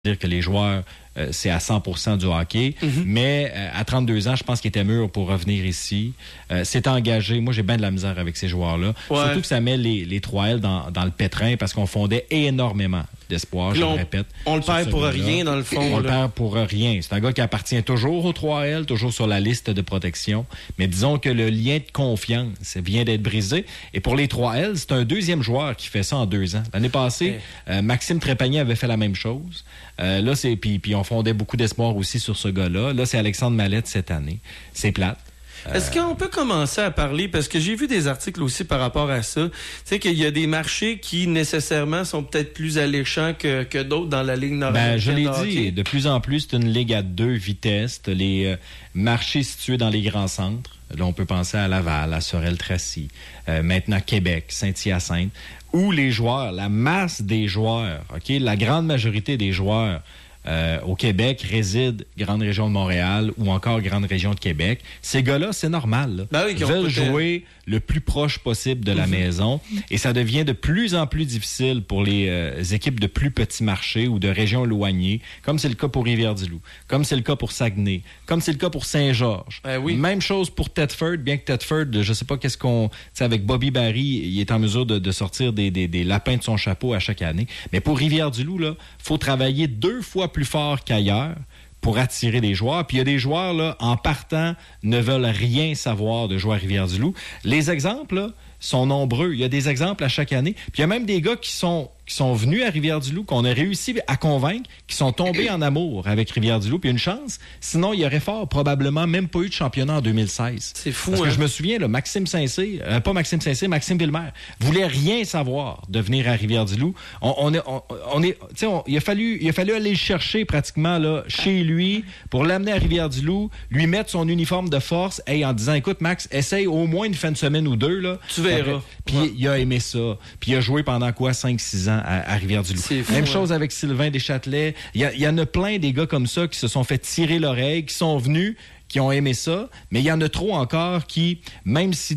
dire que les joueurs, c'est à 100% du hockey. Mais à 32 ans, je pense qu'il était mûr pour revenir ici. C'est engagé. Moi, j'ai bien de la misère avec ces joueurs-là. Ouais. Surtout que ça met les 3L dans le pétrin parce qu'on fondait énormément d'espoir, je le répète. On le perd pour rien, dans le fond. On le perd pour rien. C'est un gars qui appartient toujours aux 3L, toujours sur la liste de protection. Mais disons que le lien de confiance vient d'être brisé. Et pour les 3L, c'est un deuxième joueur qui fait ça en 2 ans. L'année passée, Maxime Trépanier avait fait la même chose. Là, puis on fondait beaucoup d'espoir aussi sur ce gars-là. Là, c'est Alexandre Mallette cette année. C'est plate. Est-ce qu'on peut commencer à parler, parce que j'ai vu des articles aussi par rapport à ça, tu sais qu'il y a des marchés qui nécessairement sont peut-être plus alléchants que d'autres dans la Ligue nord-américaine. Je l'ai dit, de plus en plus, c'est une ligue à 2 vitesses. Les marchés situés dans les grands centres. Là, on peut penser à Laval, à Sorel-Tracy, maintenant Québec, Saint-Hyacinthe, où les joueurs, la masse des joueurs, la grande majorité des joueurs au Québec résident grande région de Montréal ou encore grande région de Québec. Ces gars-là, c'est normal. Ils veulent jouer le plus proche possible de la maison et ça devient de plus en plus difficile pour les équipes de plus petits marchés ou de régions éloignées, comme c'est le cas pour Rivière-du-Loup, comme c'est le cas pour Saguenay, comme c'est le cas pour Saint-Georges. Même chose pour Thetford, bien que Thetford, je sais pas qu'est-ce qu'on... avec Bobby Barry, il est en mesure de sortir des lapins de son chapeau à chaque année. Mais pour Rivière-du-Loup, là, faut travailler 2 fois plus fort qu'ailleurs pour attirer des joueurs. Puis il y a des joueurs, là, en partant, ne veulent rien savoir de jouer à Rivière-du-Loup. Les exemples, là, sont nombreux. Il y a des exemples à chaque année. Puis il y a même des gars qui sont venus à Rivière-du-Loup, qu'on a réussi à convaincre, qui sont tombés en amour avec Rivière-du-Loup. Puis une chance, sinon il y aurait fort probablement même pas eu de championnat en 2016. C'est fou, Parce que je me souviens, là, Maxime Villemer voulait rien savoir de venir à Rivière-du-Loup. Il a fallu aller le chercher pratiquement là, chez lui pour l'amener à Rivière-du-Loup, lui mettre son uniforme de force en disant, écoute Max, essaye au moins une fin de semaine ou 2. Là. Tu verras. Puis il a aimé ça. Puis il a joué pendant 5-6 ans à Rivière-du-Loup. Même chose avec Sylvain Deschâtelet. Il y en a plein des gars comme ça qui se sont fait tirer l'oreille, qui sont venus, qui ont aimé ça, mais il y en a trop encore qui, même si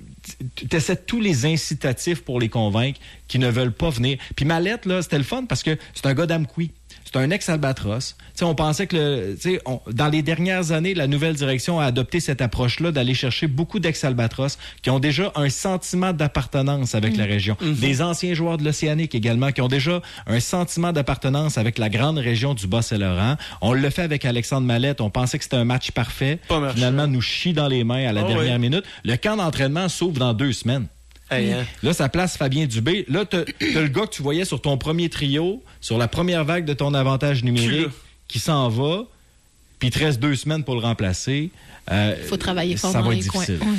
tu essaies tous les incitatifs pour les convaincre, qui ne veulent pas venir. Puis Mallette, là, c'était le fun parce que c'est un gars d'Amqui. C'est un ex-Albatros. On pensait que dans les dernières années, la nouvelle direction a adopté cette approche-là d'aller chercher beaucoup d'ex-Albatros qui ont déjà un sentiment d'appartenance avec la région. Des anciens joueurs de l'Océanique également qui ont déjà un sentiment d'appartenance avec la grande région du Bas-Saint-Laurent. On le fait avec Alexandre Mallette. On pensait que c'était un match parfait. Finalement, nous chie dans les mains à la dernière minute. Le camp d'entraînement s'ouvre dans 2 semaines. Là, ça place Fabien Dubé. Là, t'as le gars que tu voyais sur ton premier trio, sur la première vague de ton avantage numérique, qui s'en va, puis il te reste 2 semaines pour le remplacer. Il faut travailler fort dans les coins.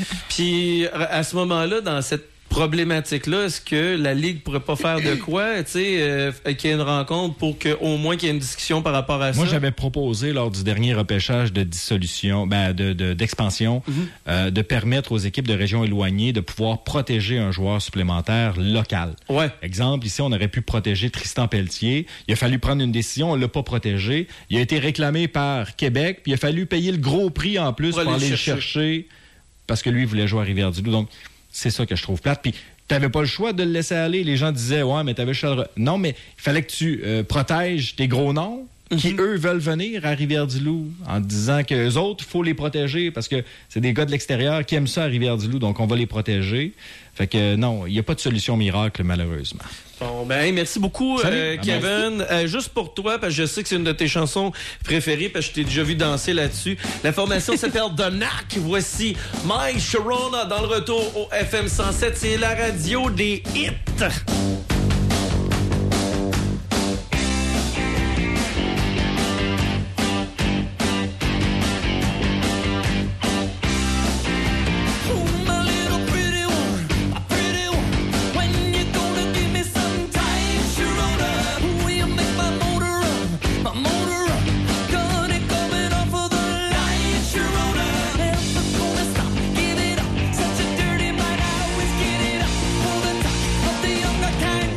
Puis, à ce moment-là, dans cette problématique-là, est-ce que la Ligue pourrait pas faire de quoi, qu'il y ait une rencontre pour qu'au moins qu'il y ait une discussion par rapport à ça? Moi, j'avais proposé lors du dernier repêchage de dissolution, d'expansion, de permettre aux équipes de régions éloignées de pouvoir protéger un joueur supplémentaire local. Exemple, ici, on aurait pu protéger Tristan Pelletier. Il a fallu prendre une décision, on l'a pas protégé. Il a été réclamé par Québec, puis il a fallu payer le gros prix en plus pour aller le chercher parce que lui, il voulait jouer à Rivière-du-Loup. Donc, c'est ça que je trouve plate. Puis, t'avais pas le choix de le laisser aller. Les gens disaient, ouais, mais t'avais le choix. Non, mais il fallait que tu protèges tes gros noms qui, eux, veulent venir à Rivière-du-Loup en disant qu'eux autres, il faut les protéger parce que c'est des gars de l'extérieur qui aiment ça à Rivière-du-Loup, donc on va les protéger. Fait que non, il n'y a pas de solution miracle, malheureusement. Bon, merci beaucoup, Kevin. Juste pour toi, parce que je sais que c'est une de tes chansons préférées, parce que je t'ai déjà vu danser là-dessus. La formation s'appelle The Knack. Voici My Sharona dans le retour au FM 107. C'est la radio des hits. Kind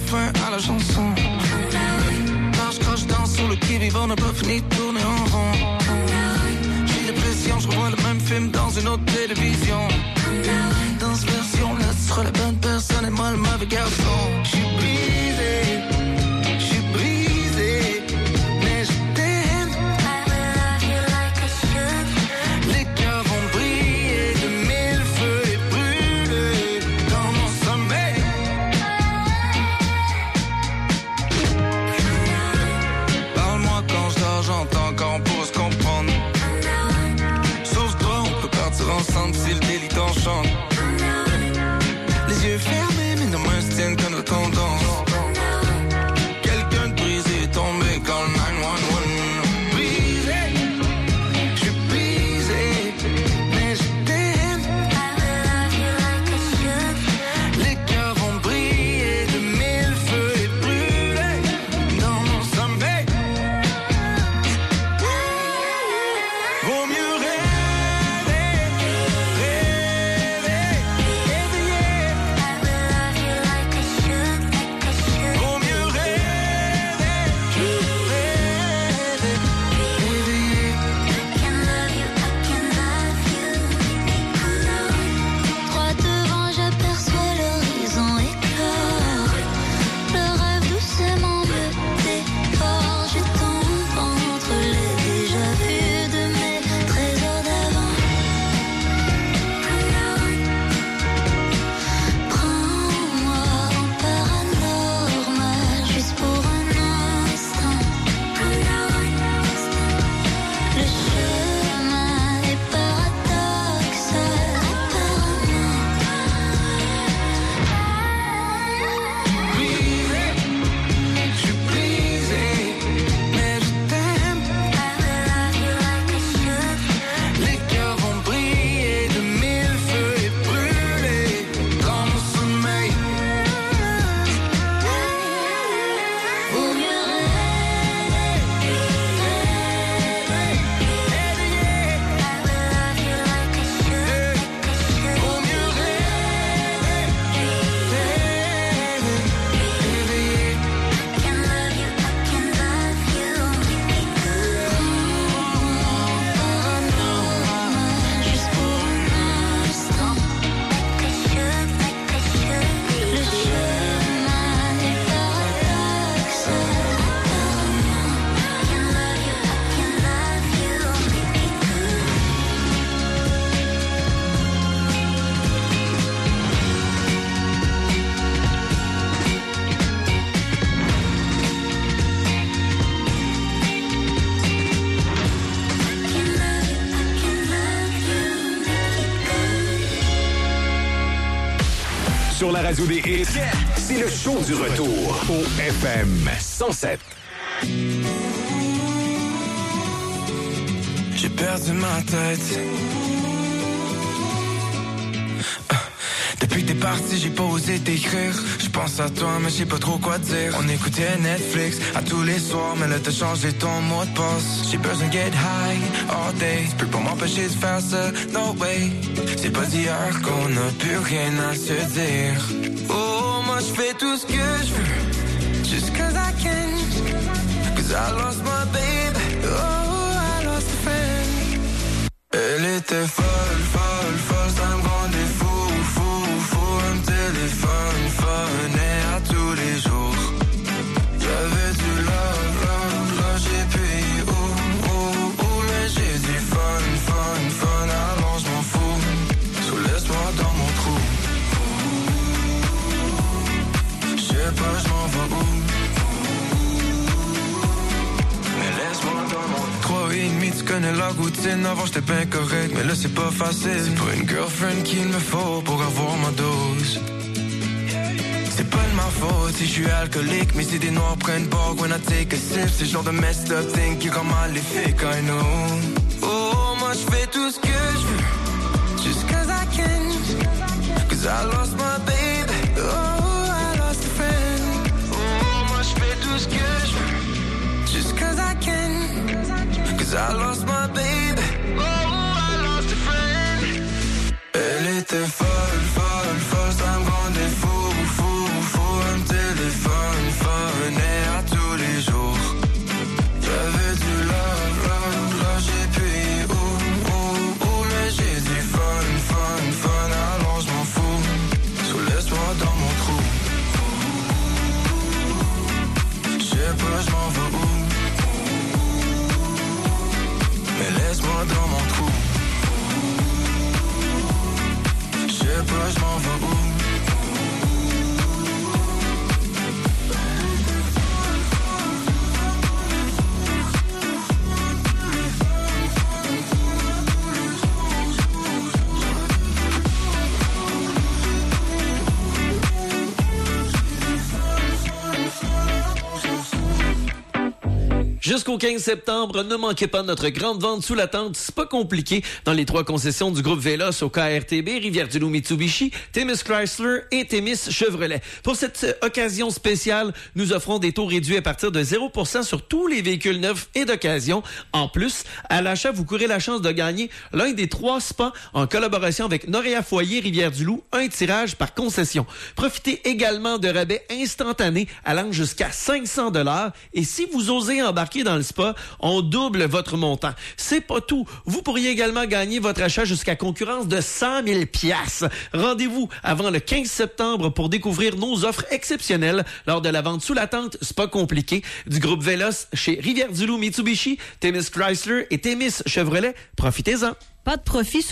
fin à la chanson. Marche, crache, danse sur le qui-vive, on n'a pas fini de tourner en rond. J'ai l'impression, je revois le même film dans une autre télévision. Dans cette version-là, tu seras la bonne personne et moi le mauvais garçon. J'suis brisé. Si le délit t'enchante. Les yeux fermés, mais nos mains se tiennent comme nos tendances. Quelqu'un de brisé est tombé quand le 911. Brisé, je suis brisé, mais je t'aime. Les cœurs vont briller de mille feux et brûler dans mon sommeil. Vaut mieux Sur la radio des hits, c'est le show du retour au FM 107. J'ai perdu ma tête. Depuis que t'es parti, j'ai pas osé t'écrire. Je pense à toi, mais je sais pas trop quoi te dire. On écoutait Netflix à tous les soirs, mais là t'as changé ton mot de passe. J'ai besoin de get high all day. Tu peux pas m'empêcher de faire ça, no way. C'est pas d'hier qu'on a plus rien à se dire. Oh, moi je fais tout ce que je veux, just cause I can. Cause I lost my baby, oh, I lost a friend. Elle était folle, folle, folle, ça me rendait fou. Un téléphone, phonait à tous les jours. J'avais du love, j'ai payé, mais j'ai du fun, alors je m'en fous. So laisse-moi dans mon trou. J'sais pas, j'm'en vais où. Mais laisse-moi dans mon 3,5, tu connais la routine. Avant j'étais bien correct, mais là c'est pas facile. C'est pas une girlfriend qu'il me faut pour avoir ma dose. C'est pas de ma faute si je suis alcoolique, mais si des noirs prennent bord when I take a sip, c'est le genre de messed up thing qui rend maléfique, I know. Oh, moi je fais tout ce que je veux, just cause I can. Cause I lost my baby, oh, I lost a friend. Oh, moi je fais tout ce que je veux, just cause I can. Cause I lost my baby, oh, I lost a friend. Elle était folle, folle, folle, ça me rendait fou, un téléphone. pas dans mon trou. Je sais pas, je m'en vais où. Jusqu'au 15 septembre, ne manquez pas notre grande vente sous la tente. C'est pas compliqué dans les 3 concessions du groupe Vélos au KRTB, Rivière-du-Loup Mitsubishi, Témis Chrysler et Témis Chevrolet. Pour cette occasion spéciale, nous offrons des taux réduits à partir de 0% sur tous les véhicules neufs et d'occasion. En plus, à l'achat, vous courez la chance de gagner l'un des 3 spas en collaboration avec Noréa Foyer Rivière-du-Loup, un tirage par concession. Profitez également de rabais instantanés allant jusqu'à 500 $. Et si vous osez embarquer dans le spa, on double votre montant. C'est pas tout. Vous pourriez également gagner votre achat jusqu'à concurrence de 100 000 $. Rendez-vous avant le 15 septembre pour découvrir nos offres exceptionnelles lors de la vente sous la tente Spa compliqué du groupe Vélos chez Rivière-du-Loup Mitsubishi, Témis Chrysler et Témis Chevrolet. Profitez-en. Pas de profit sur